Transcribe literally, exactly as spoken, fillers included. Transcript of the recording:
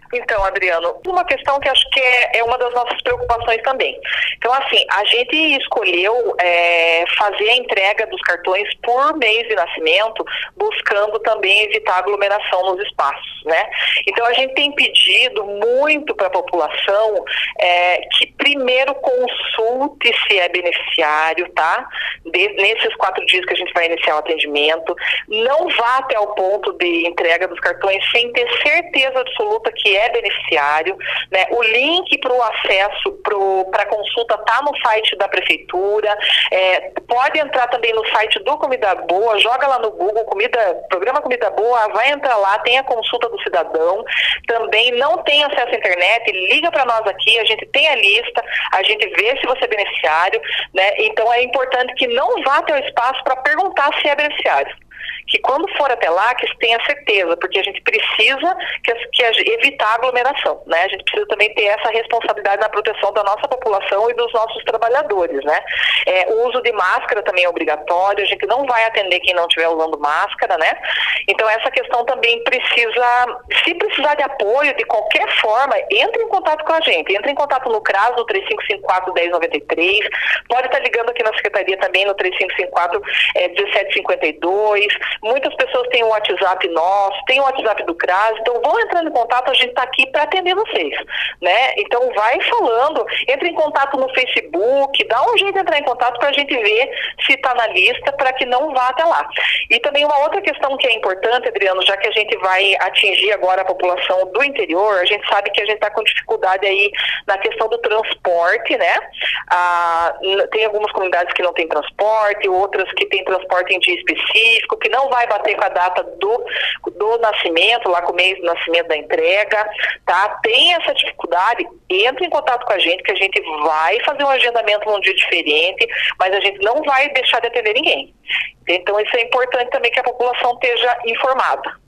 Então, Adriano, uma questão que acho que é, é uma das nossas preocupações também. Então, assim, a gente escolheu é, fazer a entrega dos cartões por mês de nascimento, buscando também evitar aglomeração nos espaços, né? Então, a gente tem pedido muito para a população é, que primeiro consulte se é beneficiário, tá? De, nesses quatro dias que a gente vai iniciar o atendimento, não vá até o ponto de entrega dos cartões sem ter certeza absoluta que é beneficiário, né? O link para o acesso para a consulta está no site da prefeitura, é, pode entrar também no site do Comida Boa, joga lá no Google, comida, programa Comida Boa, vai entrar lá, tem a consulta do cidadão, também não tem acesso à internet, liga para nós aqui, a gente tem a lista, a gente vê se você é beneficiário, né? Então é importante que não vá até o espaço para perguntar se é beneficiário. Que quando for até lá, que tenha certeza, porque a gente precisa que, que evitar aglomeração, né? A gente precisa também ter essa responsabilidade na proteção da nossa população e dos nossos trabalhadores, né? É, o uso de máscara também é obrigatório, a gente não vai atender quem não estiver usando máscara, né? Então essa questão também precisa, se precisar de apoio de qualquer forma, entre em contato com a gente, entre em contato no CRAS, no três cinco cinco quatro, um zero nove três, pode estar ligando aqui na Secretaria também no três cinco cinco quatro, um sete cinco dois. Muitas pessoas têm o WhatsApp nosso, tem o WhatsApp do CRAS, então vão entrando em contato, a gente está aqui para atender vocês, né? Então vai falando, entre em contato no Facebook, dá um jeito de entrar em contato para a gente ver se está na lista, para que não vá até lá. E também uma outra questão que é importante, Adriano, já que a gente vai atingir agora a população do interior, a gente sabe que a gente está com dificuldade aí na questão do transporte, né? Ah, tem algumas comunidades que não têm transporte, outras que têm transporte em dia específico, que não vai bater com a data do, do nascimento, lá com o mês do nascimento da entrega, tá? Tem essa dificuldade, entre em contato com a gente, que a gente vai fazer um agendamento num dia diferente, mas a gente não vai deixar de atender ninguém. Então isso é importante também que a população esteja informada.